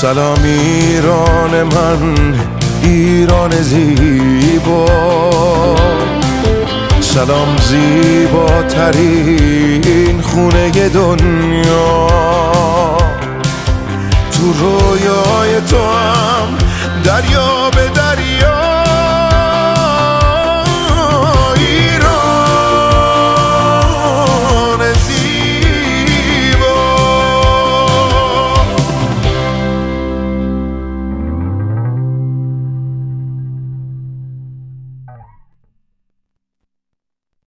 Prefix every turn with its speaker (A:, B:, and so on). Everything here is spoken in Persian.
A: سلام ایران من، ایران زیبا. سلام زیباترین خونه دنیا. تو رویای تو هم دریا